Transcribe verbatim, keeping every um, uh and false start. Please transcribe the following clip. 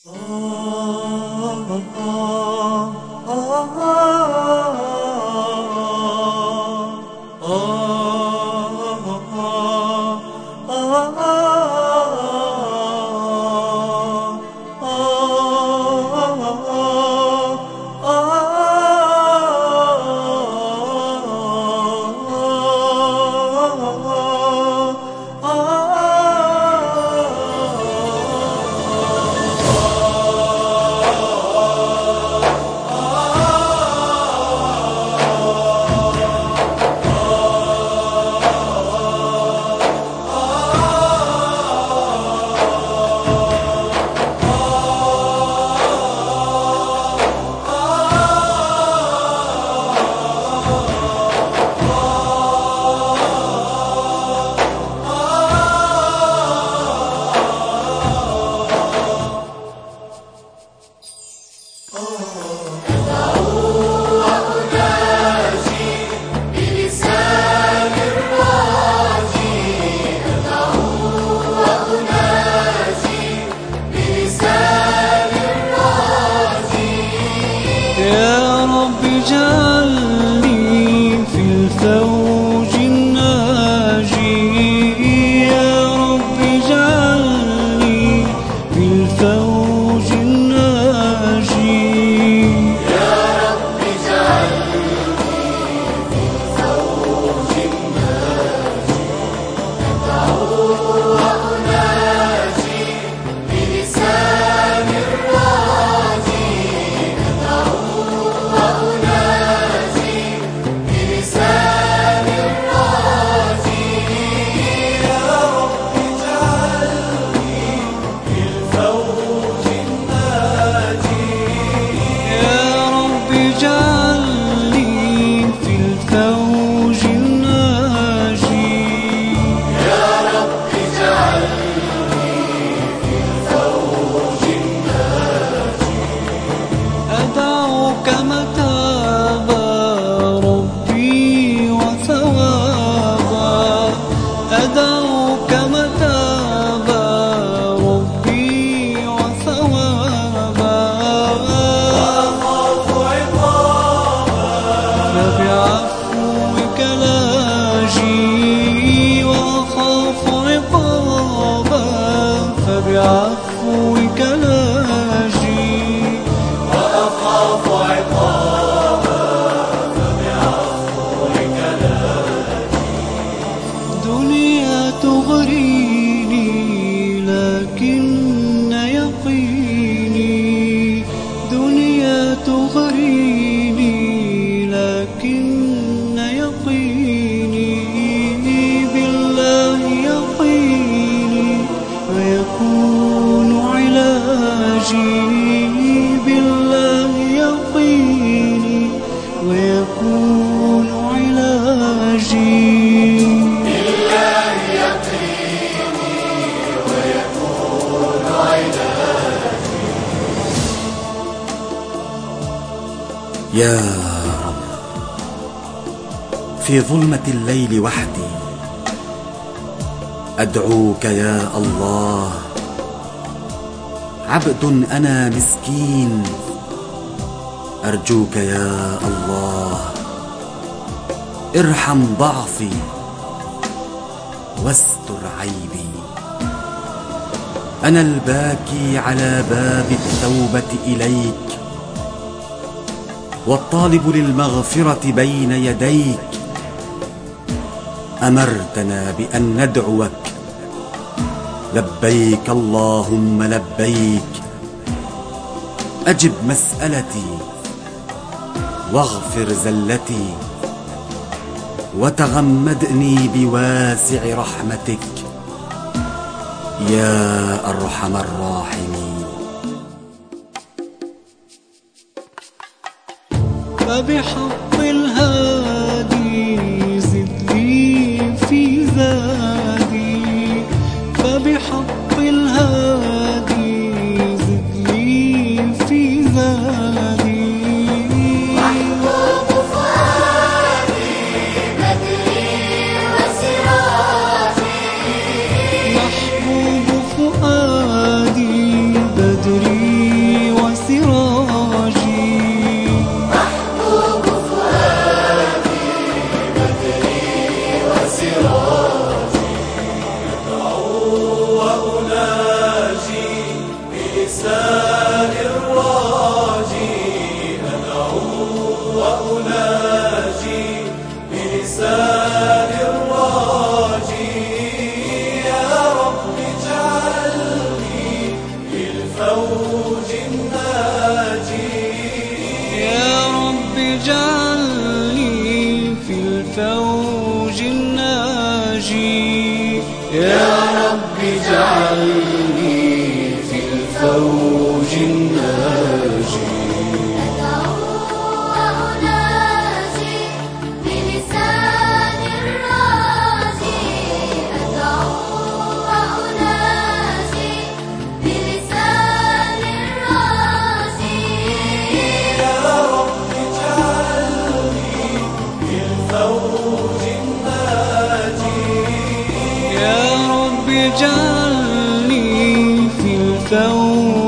بعفوك لاجي وأخاف عقابا فبعفوك لاجي. دنيا تغريني لكن يقيني، دنيا تغريني لكن يقيني بالله يقيني ويكون علاجي، بالله يقيني ويكون علاجي، بالله يقيني ويكون علاجي. يا رب، في ظلمة الليل وحدي أدعوك يا الله، عبد أنا مسكين أرجوك يا الله، ارحم ضعفي واستر عيبي. أنا الباكي على باب التوبة إليك، والطالب للمغفرة بين يديك. أمرتنا بأن ندعوك، لبيك اللهم لبيك. أجب مسألتي واغفر زلتي، وتغمدني بواسع رحمتك يا أرحم الراحمين. فبحق الهادي زد لي في زادي، فبحق الهادي زد لي في زادي. محبوب فؤادي بدري وسراجي، محبوب فؤادي بدري رب اجعلني في الفوج الناجي. أدعو وأناجي بلسان الراجي، أدعو وأناجي بلسان الراجي. يا رب اجعلني في الفوج الناجي، يا رب اجعلني في الفوج